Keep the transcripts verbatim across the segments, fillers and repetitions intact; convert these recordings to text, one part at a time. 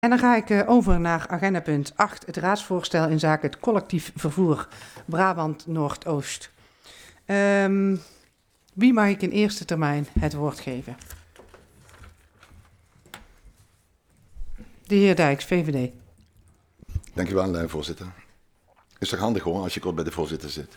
En dan ga ik uh, over naar agenda punt acht, het raadsvoorstel in zaken het collectief vervoer Brabant Noordoost. Um, wie mag ik in eerste termijn het woord geven? De heer Dijks, V V D. Dank u wel, voorzitter. Is toch handig hoor, als je kort bij de voorzitter zit.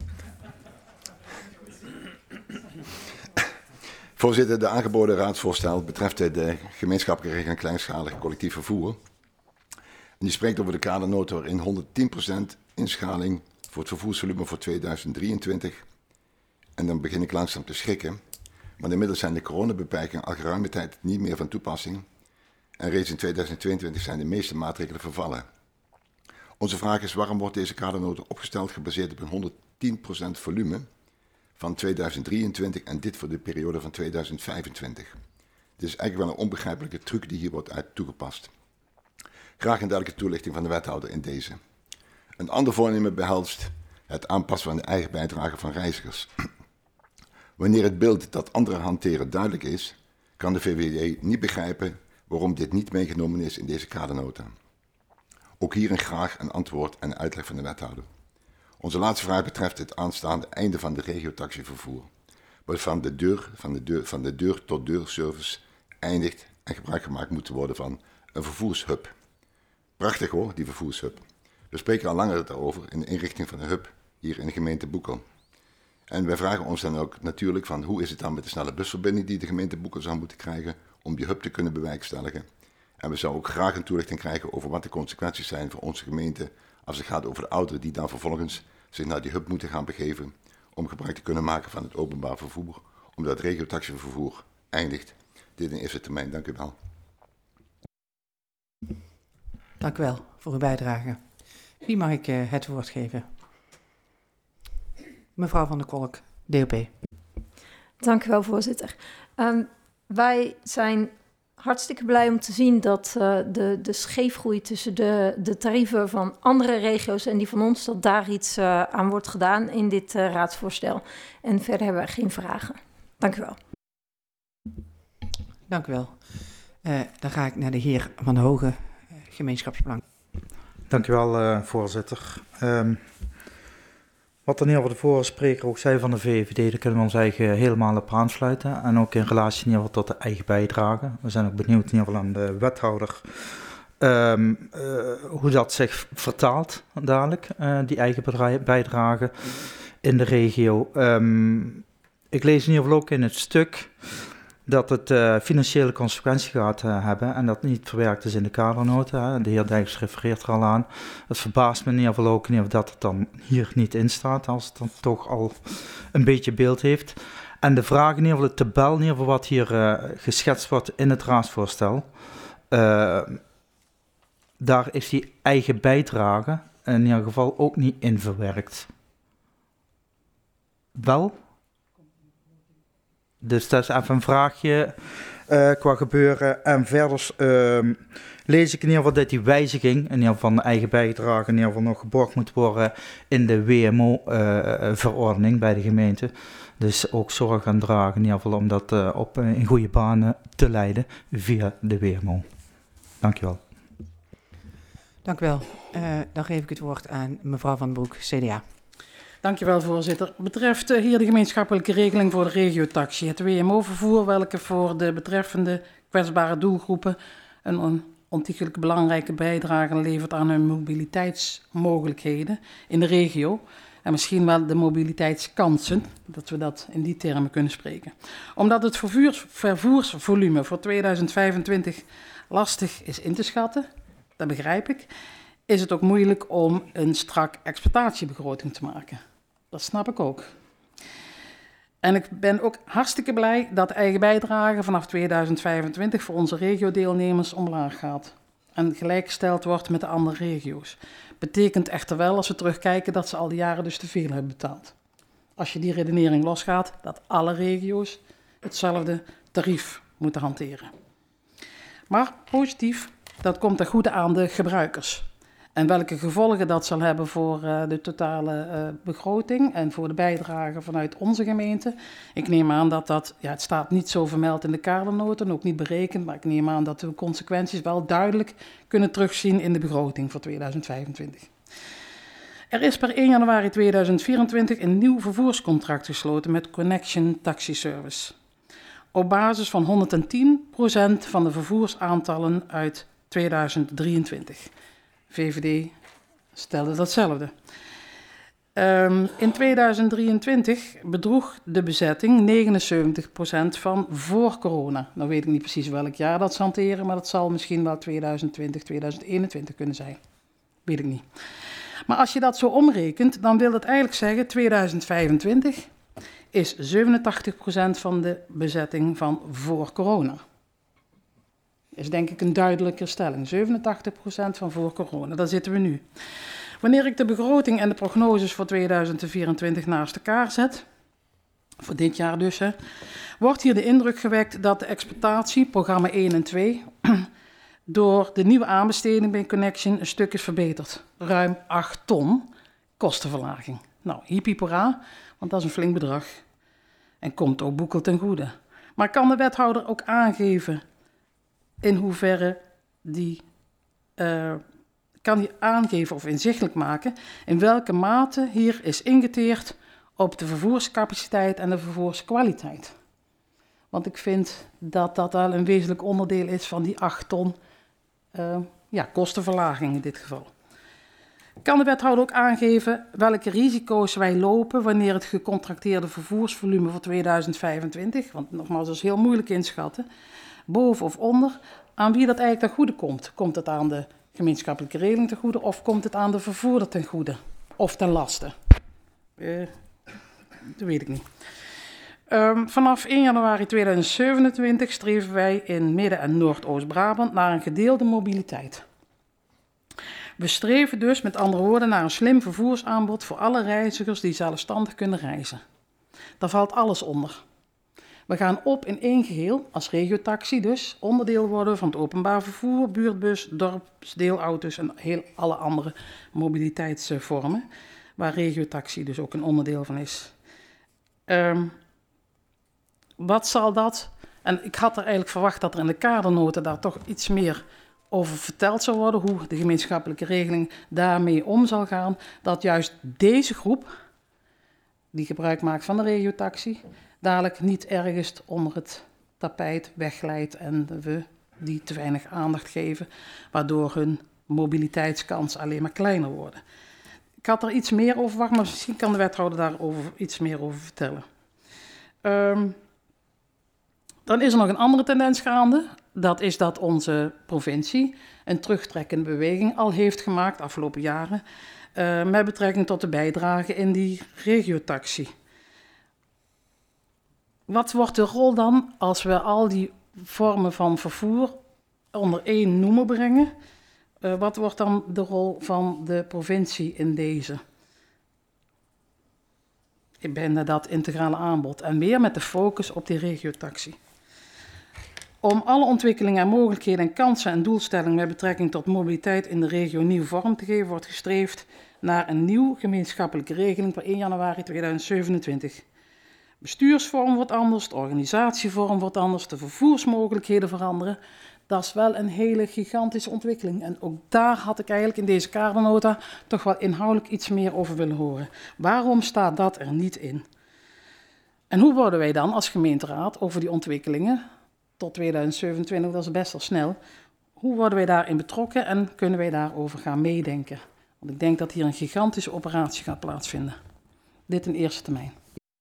Voorzitter, de aangeboden raadsvoorstel betreft de gemeenschappelijke regeling kleinschalig collectief vervoer. En die spreekt over de kadernota waarin honderdtien procent inschaling voor het vervoersvolume voor tweeduizend drieëntwintig. En dan begin ik langzaam te schrikken. Maar inmiddels zijn de coronabeperkingen al geruime tijd niet meer van toepassing. En reeds in tweeduizend tweeëntwintig zijn de meeste maatregelen vervallen. Onze vraag is, waarom wordt deze kadernota opgesteld gebaseerd op een honderdtien procent volume van tweeduizend drieëntwintig en dit voor de periode van tweeduizend vijfentwintig. Dit is eigenlijk wel een onbegrijpelijke truc die hier wordt uit toegepast. Graag een duidelijke toelichting van de wethouder in deze. Een ander voornemen behelst het aanpassen van de eigen bijdrage van reizigers. Wanneer het beeld dat anderen hanteren duidelijk is, kan de V V D niet begrijpen waarom dit niet meegenomen is in deze kadernota. Ook hierin graag een antwoord en uitleg van de wethouder. Onze laatste vraag betreft het aanstaande einde van de regiotaxivervoer, waarvan de deur, van de deur, van de deur tot deur service eindigt en gebruik gemaakt moet worden van een vervoershub. Prachtig hoor, die vervoershub. We spreken al langer daarover in de inrichting van een hub hier in de gemeente Boekel. En wij vragen ons dan ook natuurlijk van hoe is het dan met de snelle busverbinding die de gemeente Boekel zou moeten krijgen om die hub te kunnen bewerkstelligen. En we zouden ook graag een toelichting krijgen over wat de consequenties zijn voor onze gemeente als het gaat over de ouderen die dan vervolgens zich naar die hub moeten gaan begeven om gebruik te kunnen maken van het openbaar vervoer, omdat het regiotaxivervoer eindigt. Dit in eerste termijn. Dank u wel. Dank u wel voor uw bijdrage. Wie mag ik uh, het woord geven? Mevrouw Van der Kolk, D O P. Dank u wel, voorzitter. Um, wij zijn hartstikke blij om te zien dat uh, de, de scheefgroei tussen de, de tarieven van andere regio's en die van ons, dat daar iets uh, aan wordt gedaan in dit uh, raadsvoorstel. En verder hebben we geen vragen. Dank u wel. Dank u wel. Uh, dan ga ik naar de heer Van de Hoge, uh, gemeenschapsbelang. Dank u wel, uh, voorzitter. Um, Wat in ieder geval de vorige spreker ook zei van de V V D, daar kunnen we ons eigen helemaal op aansluiten. En ook in relatie in ieder geval tot de eigen bijdrage. We zijn ook benieuwd in ieder geval aan de wethouder um, uh, hoe dat zich vertaalt dadelijk, uh, die eigen bijdrage in de regio. Um, ik lees in ieder geval ook in het stuk dat het uh, financiële consequenties gaat uh, hebben en dat niet verwerkt is in de kadernota. Hè. De heer Dijks refereert er al aan. Het verbaast me in ieder geval ook in ieder geval dat het dan hier niet in staat, als het dan toch al een beetje beeld heeft. En de vraag in ieder geval, de tabel in ieder geval wat hier uh, geschetst wordt in het raadsvoorstel, uh, daar is die eigen bijdrage in ieder geval ook niet in verwerkt. Wel? Dus dat is even een vraagje uh, qua gebeuren. En verder uh, lees ik in ieder geval dat die wijziging, in ieder geval van de eigen bijdrage, in ieder geval nog geborgd moet worden in de W M O-verordening uh, bij de gemeente. Dus ook zorg aan dragen in ieder geval om dat uh, op, uh, in goede banen te leiden via de W M O. Dank je wel. Dank u wel. Uh, dan geef ik het woord aan mevrouw Van den Broek, C D A. Dankjewel, voorzitter. Betreft uh, hier de gemeenschappelijke regeling voor de regiotaxi. Het W M O-vervoer, welke voor de betreffende kwetsbare doelgroepen een on- ontiegelijk belangrijke bijdrage levert aan hun mobiliteitsmogelijkheden in de regio. En misschien wel de mobiliteitskansen, dat we dat in die termen kunnen spreken. Omdat het vervoers- vervoersvolume voor tweeduizend vijfentwintig lastig is in te schatten, dat begrijp ik, is het ook moeilijk om een strak exploitatiebegroting te maken. Dat snap ik ook. En ik ben ook hartstikke blij dat de eigen bijdrage vanaf tweeduizend vijfentwintig voor onze regiodeelnemers omlaag gaat en gelijkgesteld wordt met de andere regio's. Betekent echter wel, als we terugkijken, dat ze al die jaren dus te veel hebben betaald. Als je die redenering losgaat, dat alle regio's hetzelfde tarief moeten hanteren. Maar positief, dat komt ten goede aan de gebruikers. En welke gevolgen dat zal hebben voor uh, de totale uh, begroting en voor de bijdrage vanuit onze gemeente. Ik neem aan dat dat, ja, het staat niet zo vermeld in de kadernoten, ook niet berekend, maar ik neem aan dat we de consequenties wel duidelijk kunnen terugzien in de begroting voor tweeduizend vijfentwintig. Er is per één januari tweeduizend vierentwintig een nieuw vervoerscontract gesloten met Connection Taxi Service. Op basis van honderdtien procent van de vervoersaantallen uit tweeduizend drieëntwintig. V V D stelde datzelfde. Um, in tweeduizend drieëntwintig bedroeg de bezetting negenenzeventig procent van voor corona. Nou weet ik niet precies welk jaar dat ze hanteren, maar dat zal misschien wel tweeduizend twintig, tweeduizend eenentwintig kunnen zijn. Weet ik niet. Maar als je dat zo omrekent, dan wil dat eigenlijk zeggen tweeduizend vijfentwintig is zevenentachtig procent van de bezetting van voor corona. Is denk ik een duidelijke stelling. zevenentachtig procent van voor corona, daar zitten we nu. Wanneer ik de begroting en de prognoses voor tweeduizend vierentwintig naast elkaar zet, voor dit jaar dus, hè, wordt hier de indruk gewekt dat de exploitatie, programma één en twee, door de nieuwe aanbesteding bij Connection een stuk is verbeterd. Ruim acht ton kostenverlaging. Nou, hippie-pora, want dat is een flink bedrag. En komt ook boekeld ten goede. Maar kan de wethouder ook aangeven in hoeverre die, uh, kan die aangeven of inzichtelijk maken in welke mate hier is ingeteerd op de vervoerscapaciteit en de vervoerskwaliteit. Want ik vind dat dat wel een wezenlijk onderdeel is van die acht ton uh, ja, kostenverlaging in dit geval. Kan de wethouder ook aangeven welke risico's wij lopen wanneer het gecontracteerde vervoersvolume voor tweeduizend vijfentwintig, want nogmaals, dat is heel moeilijk inschatten, boven of onder, aan wie dat eigenlijk ten goede komt. Komt het aan de gemeenschappelijke regeling ten goede of komt het aan de vervoerder ten goede? Of ten laste? Uh, dat weet ik niet. Um, vanaf één januari tweeduizend zevenentwintig streven wij in Midden- en Noordoost-Brabant naar een gedeelde mobiliteit. We streven dus met andere woorden naar een slim vervoersaanbod voor alle reizigers die zelfstandig kunnen reizen. Daar valt alles onder. We gaan op in één geheel, als regiotaxi dus, onderdeel worden van het openbaar vervoer, buurtbus, dorpsdeelauto's en heel alle andere mobiliteitsvormen, waar regiotaxi dus ook een onderdeel van is. Um, wat zal dat, en ik had er eigenlijk verwacht dat er in de kadernoten daar toch iets meer over verteld zou worden, hoe de gemeenschappelijke regeling daarmee om zal gaan, dat juist deze groep, die gebruik maakt van de regiotaxi, dadelijk niet ergens onder het tapijt wegglijdt en we die te weinig aandacht geven, waardoor hun mobiliteitskansen alleen maar kleiner worden. Ik had er iets meer over verwacht, maar misschien kan de wethouder daar over, iets meer over vertellen. Um, dan is er nog een andere tendens gaande. Dat is dat onze provincie een terugtrekkende beweging al heeft gemaakt de afgelopen jaren uh, met betrekking tot de bijdrage in die regiotaxi. Wat wordt de rol dan als we al die vormen van vervoer onder één noemer brengen? Uh, wat wordt dan de rol van de provincie in deze? Binnen dat integrale aanbod en weer met de focus op die regiotaxi. Om alle ontwikkelingen en mogelijkheden en kansen en doelstellingen met betrekking tot mobiliteit in de regio nieuw vorm te geven, wordt gestreefd naar een nieuw gemeenschappelijke regeling per één januari tweeduizend zevenentwintig. Bestuursvorm wordt anders, de organisatievorm wordt anders, de vervoersmogelijkheden veranderen. Dat is wel een hele gigantische ontwikkeling. En ook daar had ik eigenlijk in deze kadernota toch wel inhoudelijk iets meer over willen horen. Waarom staat dat er niet in? En hoe worden wij dan als gemeenteraad over die ontwikkelingen tot tweeduizend zevenentwintig, dat is best wel snel, hoe worden wij daarin betrokken en kunnen wij daarover gaan meedenken? Want ik denk dat hier een gigantische operatie gaat plaatsvinden. Dit in eerste termijn.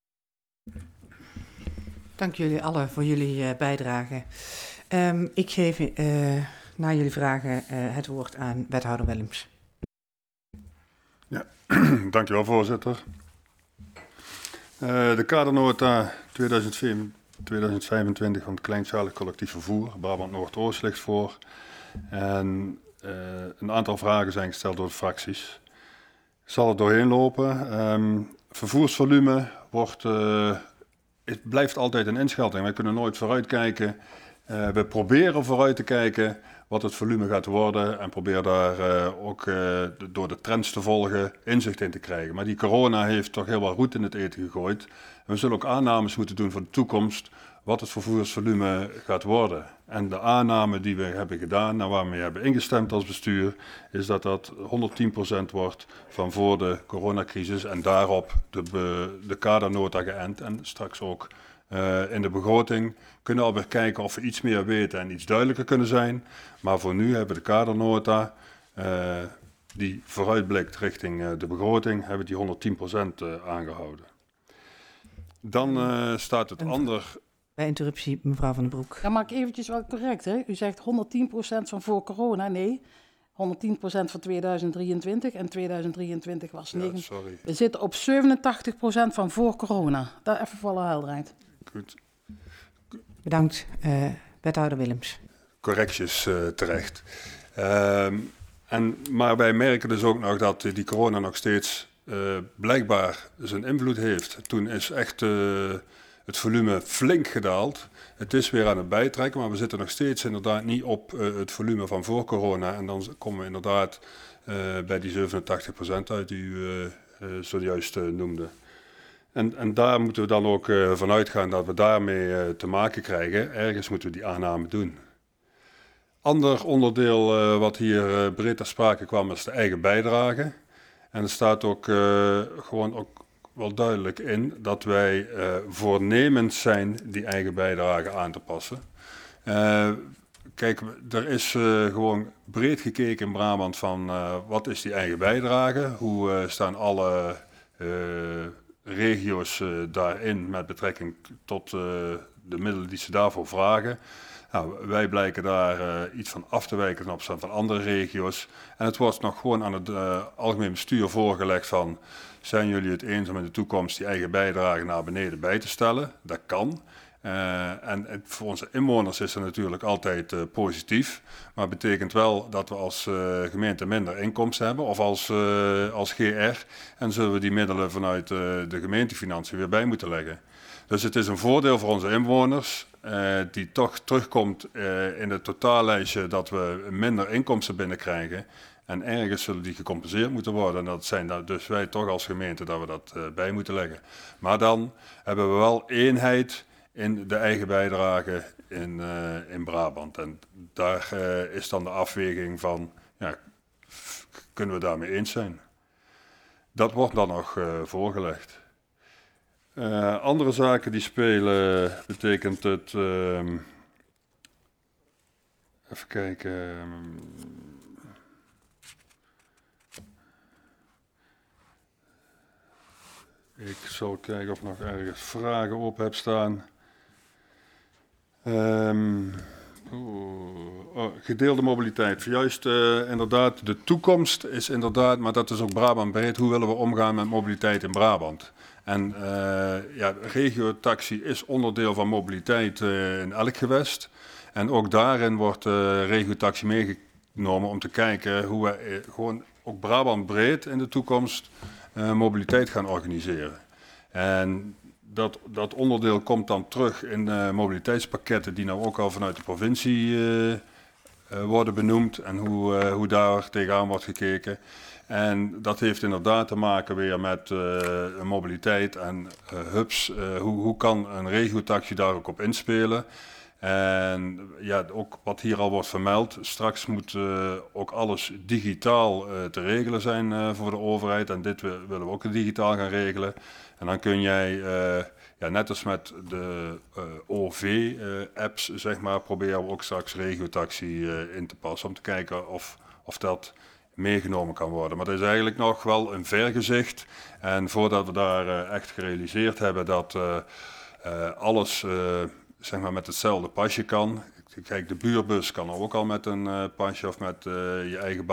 Dank jullie allen voor jullie uh, bijdrage. Um, ik geef uh, na jullie vragen uh, het woord aan wethouder Willems. Ja, dankjewel voorzitter. Uh, de kadernota tweeduizend vijfentwintig van het kleinschalig collectief vervoer, Brabant Noordoost ligt voor. En uh, een aantal vragen zijn gesteld door de fracties. Ik zal er doorheen lopen. Um, vervoersvolume wordt, uh, het blijft altijd een inschatting. Wij kunnen nooit vooruitkijken Uh, we proberen vooruit te kijken wat het volume gaat worden en proberen daar uh, ook uh, de, door de trends te volgen inzicht in te krijgen. Maar die corona heeft toch heel wat roet in het eten gegooid. En we zullen ook aannames moeten doen voor de toekomst wat het vervoersvolume gaat worden. En de aanname die we hebben gedaan en waarmee we hebben ingestemd als bestuur, is dat dat honderdtien procent wordt van voor de coronacrisis en daarop de, de kadernota geënt en straks ook uh, in de begroting kunnen we alweer kijken of we iets meer weten en iets duidelijker kunnen zijn. Maar voor nu hebben we de kadernota uh, die vooruitblikt richting uh, de begroting, hebben we die honderdtien procent uh, aangehouden. Dan uh, staat het ander... Bij interruptie, mevrouw Van den Broek. Ja, maar ik eventjes wel correct, hè? U zegt honderdtien procent van voor corona. Nee, honderdtien procent van tweeduizend drieëntwintig en tweeduizend drieëntwintig was ja, negen. sorry. We zitten op zevenentachtig procent van voor corona. Daar even voor alle helderheid. Goed. Bedankt, uh, wethouder Willems. Correcties uh, terecht. Uh, en, maar wij merken dus ook nog dat die corona nog steeds uh, blijkbaar zijn invloed heeft. Toen is echt uh, het volume flink gedaald. Het is weer aan het bijtrekken, maar we zitten nog steeds inderdaad niet op uh, het volume van voor corona. En dan komen we inderdaad uh, bij die zevenentachtig procent uit die u uh, uh, zojuist uh, noemde. En, en daar moeten we dan ook uh, van uitgaan dat we daarmee uh, te maken krijgen. Ergens moeten we die aanname doen. Ander onderdeel uh, wat hier uh, breed ter sprake kwam is de eigen bijdrage. En er staat ook uh, gewoon ook wel duidelijk in dat wij uh, voornemens zijn die eigen bijdrage aan te passen. Uh, kijk, er is uh, gewoon breed gekeken in Brabant van uh, wat is die eigen bijdrage? Hoe uh, staan alle uh, regio's uh, daarin met betrekking tot uh, de middelen die ze daarvoor vragen? Nou, wij blijken daar uh, iets van af te wijken ten opzichte van andere regio's. En het wordt nog gewoon aan het uh, algemeen bestuur voorgelegd van... zijn jullie het eens om in de toekomst die eigen bijdrage naar beneden bij te stellen? Dat kan. Uh, en het, voor onze inwoners is dat natuurlijk altijd uh, positief. Maar het betekent wel dat we als uh, gemeente minder inkomsten hebben of als, uh, als G R. En zullen we die middelen vanuit uh, de gemeentefinanciën weer bij moeten leggen. Dus het is een voordeel voor onze inwoners... Uh, die toch terugkomt uh, in het totaallijstje dat we minder inkomsten binnenkrijgen. En ergens zullen die gecompenseerd moeten worden. En dat zijn dat dus wij toch als gemeente dat we dat uh, bij moeten leggen. Maar dan hebben we wel eenheid in de eigen bijdrage in, uh, in Brabant. En daar uh, is dan de afweging van, ja, kunnen we daarmee eens zijn? Dat wordt dan nog uh, voorgelegd. Uh, andere zaken die spelen betekent het, uh, even kijken, um, ik zal kijken of ik nog ergens vragen op heb staan. Um, oh, oh, gedeelde mobiliteit, juist uh, inderdaad, de toekomst is inderdaad, maar dat is ook Brabant breed, hoe willen we omgaan met mobiliteit in Brabant? En uh, ja, regiotaxi is onderdeel van mobiliteit uh, in elk gewest. En ook daarin wordt uh, regiotaxi meegenomen om te kijken hoe we uh, gewoon ook Brabant breed in de toekomst uh, mobiliteit gaan organiseren. En dat, dat onderdeel komt dan terug in uh, mobiliteitspakketten die nou ook al vanuit de provincie uh, uh, worden benoemd en hoe, uh, hoe daar tegenaan wordt gekeken. En dat heeft inderdaad te maken weer met uh, mobiliteit en uh, hubs. Uh, hoe, hoe kan een regiotaxi daar ook op inspelen? En ja, ook wat hier al wordt vermeld, straks moet uh, ook alles digitaal uh, te regelen zijn uh, voor de overheid. En dit willen we ook digitaal gaan regelen. En dan kun jij, uh, ja, net als met de uh, O V-apps, uh, zeg maar, proberen we ook straks regiotaxi uh, in te passen. Om te kijken of, of dat meegenomen kan worden. Maar dat is eigenlijk nog wel een vergezicht. En voordat we daar uh, echt gerealiseerd hebben dat uh, uh, alles uh, zeg maar met hetzelfde pasje kan. Kijk, de buurbus kan ook al met een uh, pasje of met uh, je eigen